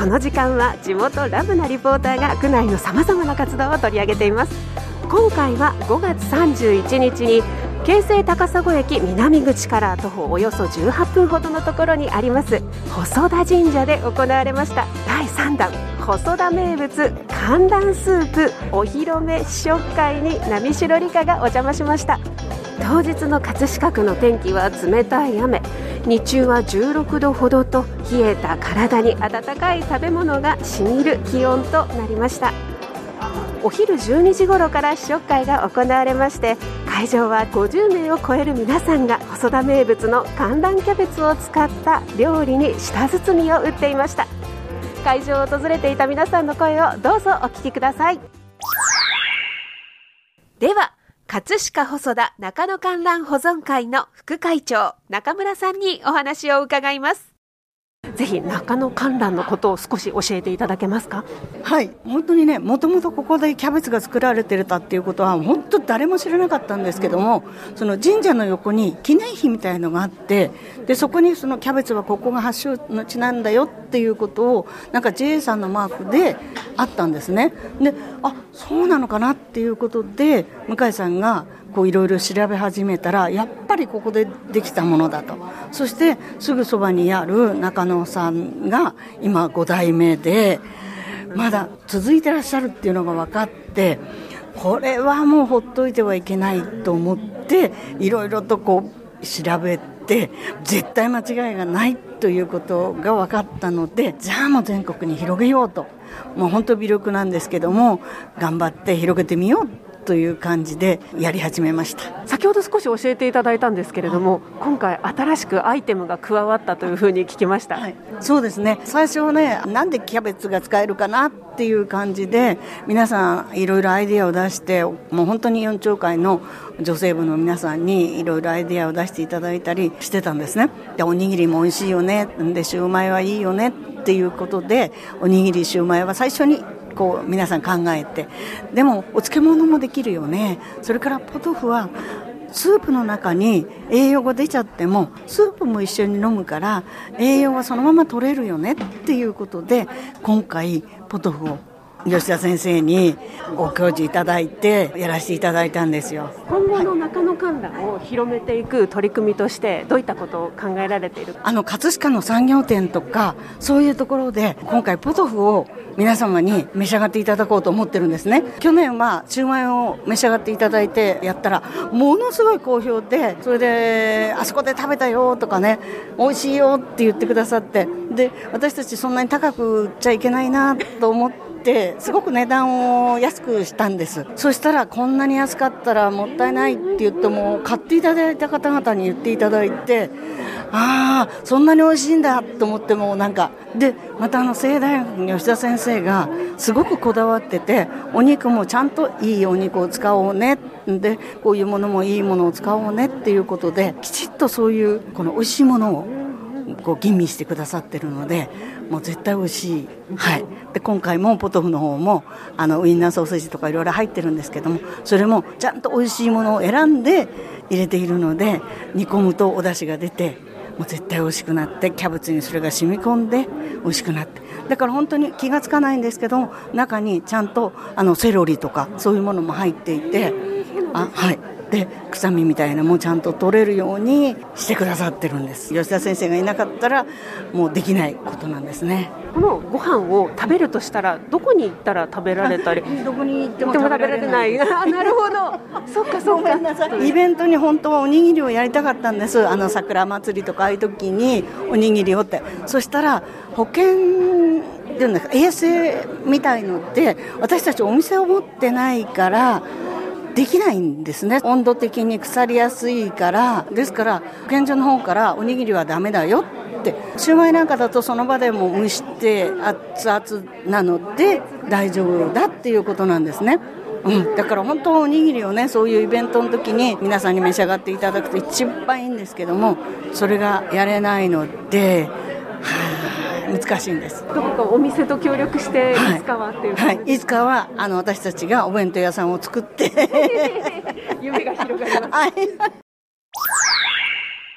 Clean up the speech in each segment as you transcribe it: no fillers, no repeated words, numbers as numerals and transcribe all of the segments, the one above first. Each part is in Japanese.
この時間は地元ラブなリポーターが区内のさまざまな活動を取り上げています。今回は5月31日に京成高砂駅南口から徒歩およそ18分ほどのところにあります細田神社で行われました第3弾細田名物寒卵スープお披露目試食会に波代理香がお邪魔しました。当日の葛飾区の天気は冷たい雨、日中は16度ほどと冷えた体に温かい食べ物がしみる気温となりました。お昼12時頃から試食会が行われまして、会場は50名を超える皆さんが細田名物の寒卵キャベツを使った料理に舌包みを打っていました。会場を訪れていた皆さんの声をどうぞお聞きください。では葛飾細田中野寒卵保存会の副会長中村さんにお話を伺います。ぜひ中野寒卵のことを少し教えていただけますか？ はい、本当にね、もともとここでキャベツが作られてたっていうことは本当誰も知らなかったんですけども、その神社の横に記念碑みたいのがあって、でそこにそのキャベツはここが発祥の地なんだよっていうことをなんか JA さんのマークであったんですね。で、あ、そうなのかなっていうことで向井さんがこういろいろ調べ始めたら、やっぱりここでできたものだと。そしてすぐそばにある中野さんが今5代目でまだ続いてらっしゃるっていうのが分かって、これはもうほっといてはいけないと思っていろいろとこう調べて、絶対間違いがないということが分かったので、じゃあもう全国に広げようと、もう本当微力なんですけども頑張って広げてみようという感じでやり始めました。 先ほど少し教えていただいたんですけれども、今回新しくアイテムが加わったというふうに聞きました。 はい、そうですね。最初はね、なんでキャベツが使えるかなっていう感じで皆さんいろいろアイデアを出して、もう本当に4町会の女性部の皆さんにいろいろアイデアを出していただいたりしてたんですね。で、おにぎりも美味しいよね、でシューマイはいいよねっていうことで、おにぎりシューマイは最初にこう皆さん考えて、でもお漬物もできるよね、それからポトフはスープの中に栄養が出ちゃってもスープも一緒に飲むから栄養はそのまま取れるよねっていうことで、今回ポトフを吉田先生にご教授いただいてやらせていただいたんですよ。 今後の中野寒卵を広めていく取り組みとしてどういったことを考えられている？ 葛飾の産業展とかそういうところで今回ポトフを皆様に召し上がっていただこうと思ってるんですね。去年はシューマイを召し上がっていただいてやったらものすごい好評で、それであそこで食べたよとかね、美味しいよって言ってくださって、で私たちそんなに高く売っちゃいけないなと思ってすごく値段を安くしたんです。そしたらこんなに安かったらもったいないって言っても買っていただいた方々に言っていただいて、ああそんなに美味しいんだと思って、もうなんかで、また西大学の吉田先生がすごくこだわってて、お肉もちゃんといいお肉を使おうね、でこういうものもいいものを使おうねっていうことで、きちっとそういうこの美味しいものをこう吟味してくださってるので、もう絶対美味しい。はい。で今回もポトフの方もウインナーソーセージとかいろいろ入ってるんですけども、それもちゃんと美味しいものを選んで入れているので、煮込むとお出汁が出てもう絶対美味しくなって、キャベツにそれが染み込んで美味しくなって、だから本当に気がつかないんですけど、中にちゃんとセロリとかそういうものも入っていて、はい、で臭みみたいなのもちゃんと取れるようにしてくださってるんです。吉田先生がいなかったらもうできないことなんですね。 このご飯を食べるとしたらどこに行ったら食べられたり？ どこに行っても食べられない。 なるほど。そっかそっか。 イベントに本当はおにぎりをやりたかったんです。桜祭りとかああいう時におにぎりをって、そしたら保険っていうんですか、衛生みたいのって私たちお店を持ってないからできないんですね。温度的に腐りやすいから。ですから保健所の方からおにぎりはダメだよって、シューマイなんかだとその場でも蒸して熱々なので大丈夫だっていうことなんですね。だから本当おにぎりをね、そういうイベントの時に皆さんに召し上がっていただくと一番いいんですけども、それがやれないので、難しいんです。 どこかお店と協力していつかはっていう、 はいはい、いつかは私たちがお弁当屋さんを作って夢が広がります、 はい。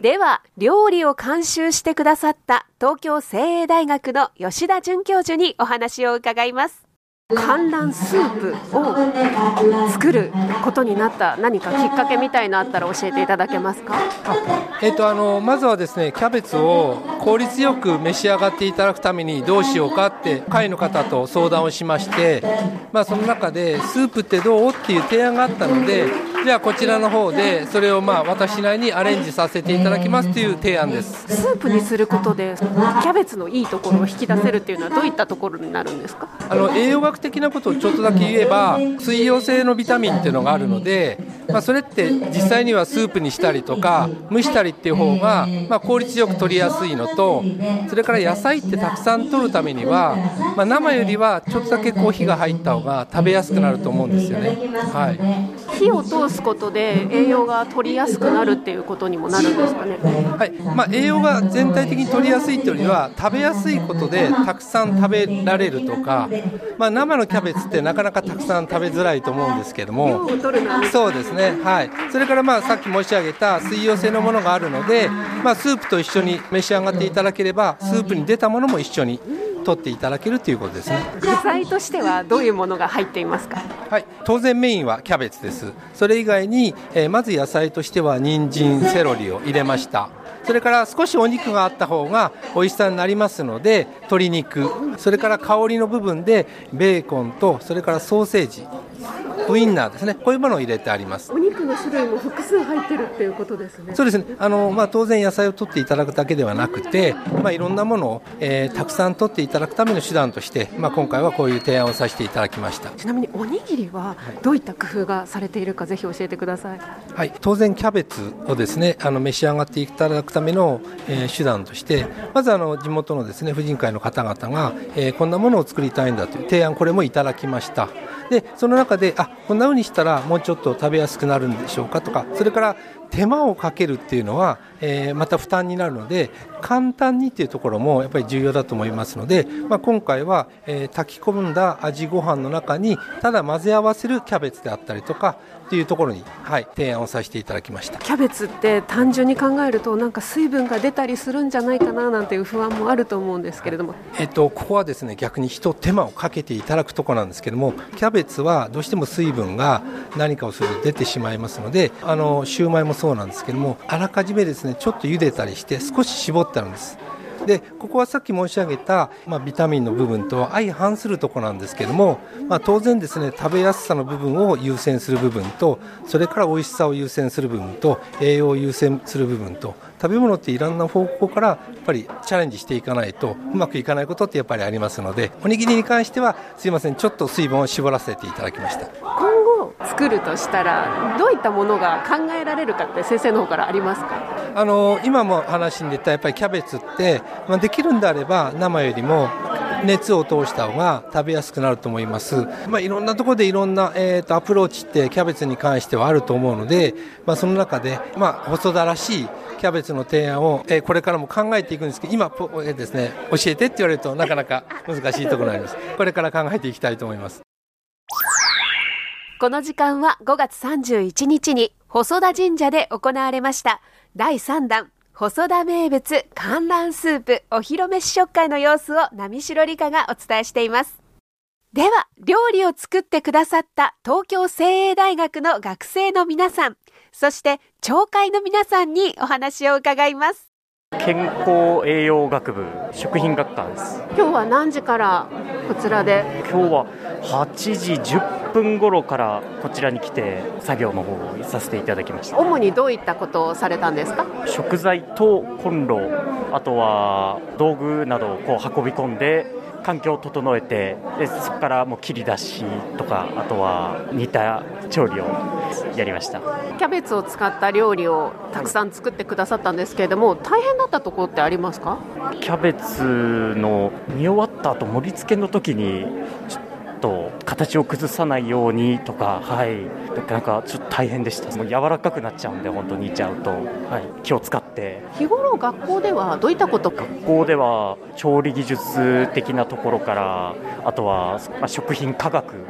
では料理を監修してくださった東京聖英大学の吉田准教授にお話を伺います。観覧スープを作ることになった何かきっかけみたいのあったら教えていただけますか？ まずはですね、キャベツを効率よく召し上がっていただくためにどうしようかって会の方と相談をしまして、その中でスープってどうっていう提案があったので、じゃあこちらの方でそれを私なりにアレンジさせていただきますという提案です。 スープにすることでキャベツのいいところを引き出せるっていうのはどういったところになるんですか？ 栄養学的なことをちょっとだけ言えば、水溶性のビタミンっていうのがあるので、それって実際にはスープにしたりとか蒸したりっていう方が効率よく取りやすいのと、それから野菜ってたくさん取るためには、生よりはちょっとだけ火が入った方が食べやすくなると思うんですよね。 火を通すことで栄養が取りやすくなるっていうことにもなるんですかね？ 栄養が全体的に取りやすいというよりは食べやすいことでたくさん食べられるとか、生のキャベツってなかなかたくさん食べづらいと思うんですけども、そうですね、それからさっき申し上げた水溶性のものがあるので、スープと一緒に召し上がっていただければスープに出たものも一緒に取っていただけるということですね。 具材としてはどういうものが入っていますか？ 当然メインはキャベツです。それ以外に、まず野菜としては人参、セロリを入れました。それから少しお肉があった方が美味しさになりますので、鶏肉、それから香りの部分でベーコンと、それからソーセージ、ウインナーですね、こういうものを入れてあります。 お肉の種類も複数入ってるっていうことですね。 そうですね、当然野菜を取っていただくだけではなくて、いろんなものを、たくさん取っていただくための手段として、今回はこういう提案をさせていただきました。 ちなみにおにぎりはどういった工夫がされているか、ぜひ教えてください。 当然キャベツをですね、召し上がっていただくための、手段として、まず地元のですね婦人会の方々が、こんなものを作りたいんだという提案、これもいただきました。でその中でこんな風にしたらもうちょっと食べやすくなるんでしょうかとか、それから手間をかけるっていうのは、また負担になるので、簡単にっていうところもやっぱり重要だと思いますので、今回は、炊き込んだ味ご飯の中にただ混ぜ合わせるキャベツであったりとかっていうところに、提案をさせていただきました。 キャベツって単純に考えるとなんか水分が出たりするんじゃないかななんていう不安もあると思うんですけれども、 ここはですね逆に手間をかけていただくところなんですけども、キャベツはどうしても水分が何かをすると出てしまいますので、シューマイもそうなんですけども、あらかじめですねちょっと茹でたりして少し絞ってあるんです。でここはさっき申し上げた、ビタミンの部分と相反するところなんですけども、当然ですね食べやすさの部分を優先する部分と、それから美味しさを優先する部分と、栄養を優先する部分と、食べ物っていろんな方向からやっぱりチャレンジしていかないとうまくいかないことってやっぱりありますので、おにぎりに関してはすいません、ちょっと水分を絞らせていただきました。 今後作るとしたらどういったものが考えられるかって先生の方からありますか？ 今も話に出たやっぱりキャベツって、できるんであれば生よりも熱を通した方が食べやすくなると思います。いろんなところでいろんな、アプローチってキャベツに関してはあると思うので、その中で、細田らしいキャベツの提案を、これからも考えていくんですけど、今ですね教えてって言われるとなかなか難しいところになります。これから考えていきたいと思います。 この時間は5月31日に細田神社で行われました第3弾細田名物観覧スープお披露目試食会の様子を波代理香がお伝えしています。では料理を作ってくださった東京聖英大学の学生の皆さん、そして町会の皆さんにお話を伺います。 健康栄養学部食品学科です。 今日は何時からこちらで？ 今日は8時10分頃からこちらに来て作業の方をさせていただきました。 主にどういったことをされたんですか？ 食材とコンロ、あとは道具などを運び込んで環境を整えて、でそこからもう切り出しとか、あとは煮た調理をやりました。 キャベツを使った料理をたくさん作ってくださったんですけれども、大変だったところってありますか？ キャベツの煮終わった後盛り付けの時にちょっと形を崩さないようにとか、なんかちょっと大変でした。もう柔らかくなっちゃうんで、本当に煮ちゃうと、気を使って。 日頃学校ではどういったことか？ 学校では調理技術的なところから、あとは、食品科学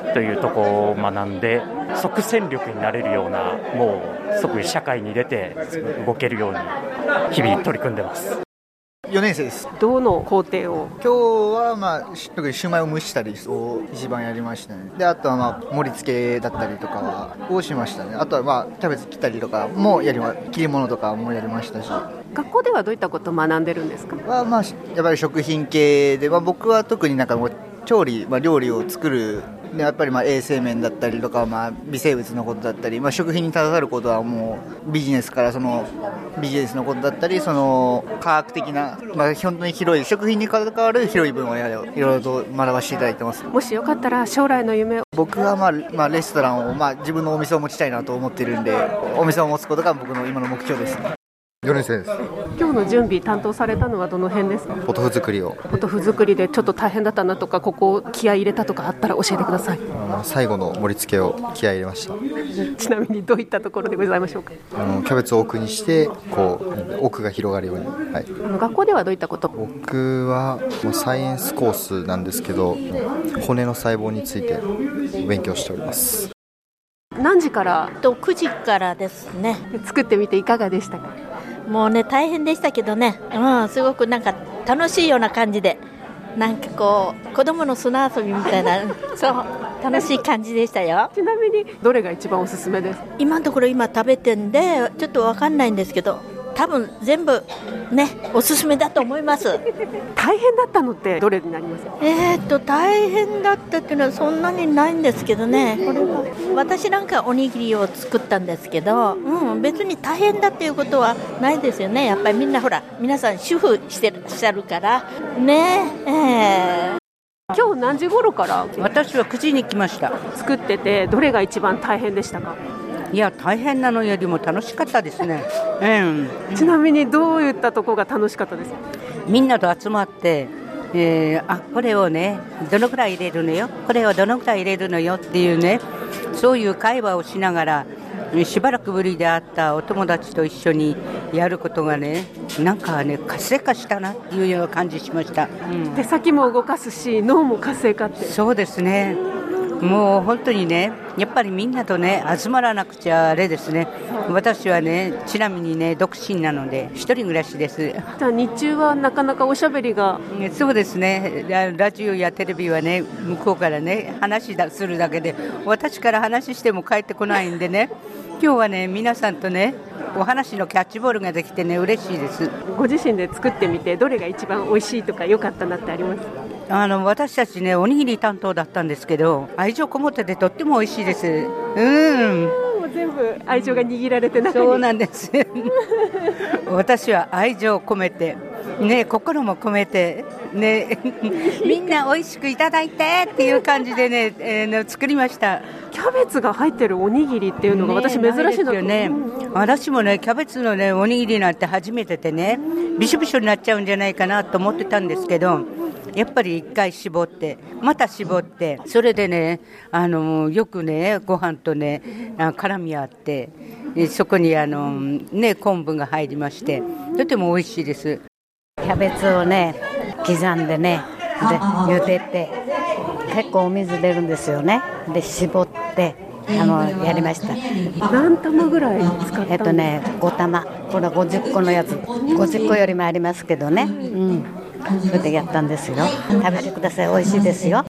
というところを学んで、即戦力になれるような、もう即社会に出て動けるように日々取り組んでます。 4年生です。 どの工程を？ 今日は特にシューマイを蒸したりを一番やりましたね。で、あとは盛り付けだったりとかをしましたね。あとはキャベツ切ったりとかも切り物とかもやりましたし。 学校ではどういったことを学んでるんですか？ やっぱり食品系で、僕は特に調理、料理を作るで、やっぱり衛生面だったりとか、微生物のことだったり、食品に携わることはもうビジネスからビジネスのことだったり、科学的な、本当に広い食品に関わる広い分をいろいろと学ばせていただいてます。 もしよかったら将来の夢を。 僕はレストランを、自分のお店を持ちたいなと思っているんで、お店を持つことが僕の今の目標です。 4年生です。 今日の準備担当されたのはどの辺ですか？ ポトフ作りを。 ポトフ作りでちょっと大変だったなとか、ここ気合い入れたとかあったら教えてください。 最後の盛り付けを気合い入れました。 ちなみにどういったところでございましょうか？ キャベツを奥にして奥が広がるように、はい、 学校ではどういったこと？ 僕はサイエンスコースなんですけど、骨の細胞について勉強しております。 何時から？ 9時からですね。 作ってみていかがでしたか？ もうね、大変でしたけどね、すごく楽しいような感じで、子供の砂遊びみたいなそう楽しい感じでしたよ。 ちなみにどれが一番おすすめですか？ 今のところ今食べてんでちょっと分かんないんですけど、多分全部ねおすすめだと思います。 大変だったのってどれになりますか？ 大変だったっていうのはそんなにないんですけどね、これは私なんかおにぎりを作ったんですけど、別に大変だっていうことはないですよね。やっぱりみんな皆さん主婦してらっしゃるからね。 今日何時頃から？ 私は9時に来ました。 作っててどれが一番大変でしたか？ いや、大変なのよりも楽しかったですね。 ちなみにどういったところが楽しかったですか？ みんなと集まって、これをねどのくらい入れるのよ、これをどのくらい入れるのよっていうね、そういう会話をしながら、しばらくぶりで会ったお友達と一緒にやることがね、活性化したなっていうような感じしました。 手先も動かすし脳も活性化って。 そうですね。もう本当にね、やっぱりみんなとね集まらなくちゃあれですね。私はね、ちなみにね独身なので一人暮らしです。 じゃあ日中はなかなかおしゃべりが。 そうですね。ラジオやテレビはね、向こうからね話するだけで、私から話しても帰ってこないんでね、今日はね皆さんとねお話のキャッチボールができてね嬉しいです。 ご自身で作ってみてどれが一番美味しいとか良かったなってあります？ 私たちねおにぎり担当だったんですけど、愛情こもっててとっても美味しいです。 もう全部愛情が握られて中に。 そうなんです私は愛情を込めてね、心も込めてねみんな美味しくいただいてっていう感じでね、作りました。 キャベツが入ってるおにぎりっていうのが私珍しいなと、 よね。私もねキャベツのねおにぎりなんて初めてでね、びしょびしょになっちゃうんじゃないかなと思ってたんですけど、やっぱり一回絞ってまた絞って、それでねよくねご飯とね絡み合って、そこに昆布が入りまして、とても美味しいです。 キャベツをね刻んでね茹でて、結構お水出るんですよね。で絞ってやりました。 何玉ぐらい使ったの ？5玉。これは50個のやつ、50個よりもありますけどね、それでやったんですよ。食べてください、美味しいですよ。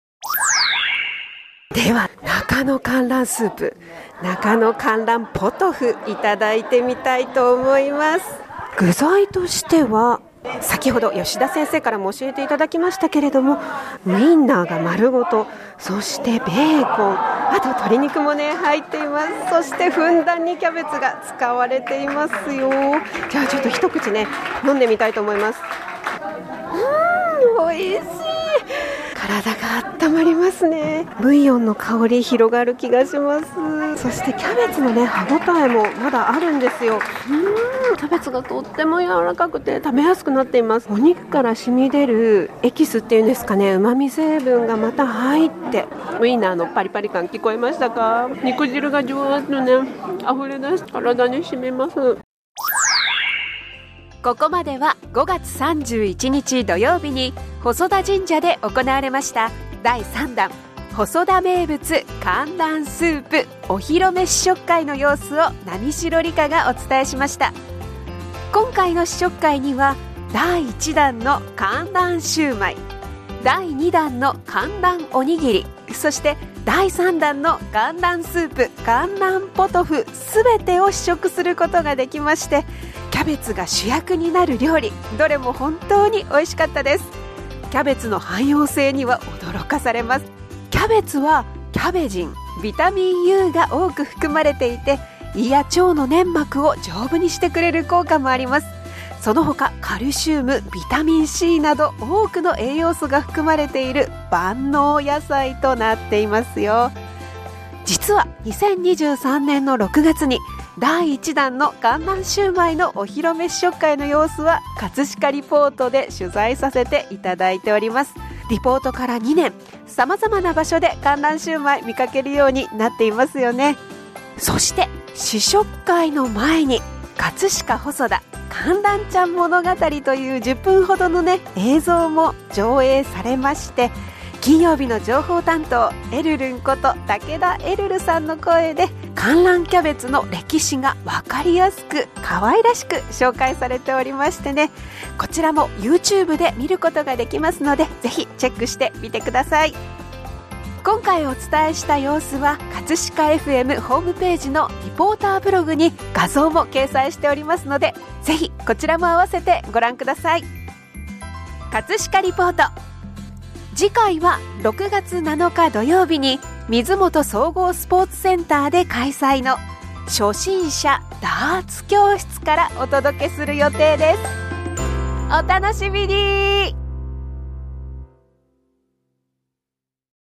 では中野観覧スープ、中野観覧ポトフいただいてみたいと思います。具材としては先ほど吉田先生からも教えていただきましたけれども、ウインナーが丸ごと、そしてベーコン、あと鶏肉もね入っています。そしてふんだんにキャベツが使われていますよ。じゃあちょっと一口ね飲んでみたいと思います。美味しい。体が温まりますね。ブイヨンの香り広がる気がします。そしてキャベツのね歯ごたえもまだあるんですよ。キャベツがとっても柔らかくて食べやすくなっています。お肉から染み出るエキスっていうんですかね、旨味成分がまた入って、ウインナーのパリパリ感聞こえましたか？肉汁がじゅわっとね溢れ出して体に染みます。ここまでは5月31日土曜日に細田神社で行われました第3弾細田名物寒暖スープお披露目試食会の様子を波代理香がお伝えしました。今回の試食会には第1弾の寒暖シューマイ、第2弾の寒暖おにぎり、そして第3弾の寒暖スープ寒暖ポトフすべてを試食することができまして、キャベツが主役になる料理、どれも本当に美味しかったです。キャベツの汎用性には驚かされます。キャベツはキャベジン、ビタミン U が多く含まれていて、胃や腸の粘膜を丈夫にしてくれる効果もあります。その他カルシウム、ビタミン C など多くの栄養素が含まれている万能野菜となっていますよ。実は2023年の6月に第1弾の寒暖シューマイのお披露目試食会の様子は葛飾リポートで取材させていただいております。リポートから2年、さまざまな場所で寒暖シューマイ見かけるようになっていますよね。そして試食会の前に葛飾細田寒暖ちゃん物語という10分ほどのね映像も上映されまして、金曜日の情報担当エルルンこと武田エルルさんの声で寒卵キャベツの歴史が分かりやすく可愛らしく紹介されておりましてね、こちらも YouTube で見ることができますので、ぜひチェックしてみてください。今回お伝えした様子は葛飾 FM ホームページのリポーターブログに画像も掲載しておりますので、ぜひこちらも合わせてご覧ください。葛飾リポート、次回は6月7日土曜日に水元総合スポーツセンターで開催の初心者ダーツ教室からお届けする予定です。お楽しみに。